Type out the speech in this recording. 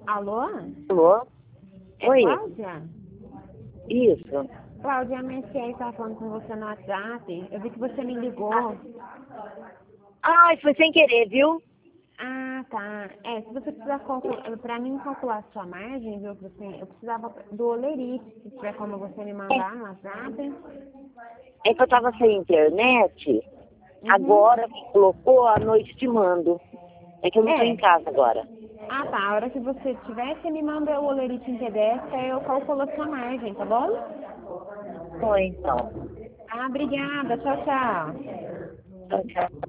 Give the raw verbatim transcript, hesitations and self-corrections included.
Alô? Alô? É Oi? Cláudia? Isso. Cláudia, a Messias estava falando com você no WhatsApp. Eu vi que você me ligou. Ai, foi sem querer, viu? Ah, tá. É, se você precisar calcular, pra mim calcular a sua margem, viu, que você, eu precisava do Olerite, se tiver como você me mandar no WhatsApp. É que eu tava sem internet, Uhum. agora que colocou, à noite te mando. É que eu não tô em É. casa agora. Ah, tá. A hora que você tiver, você me manda o Olerite em P D F, aí eu calculo a sua margem, tá bom? Foi então. Ah, obrigada. Tchau, tchau. Tchau, tchau.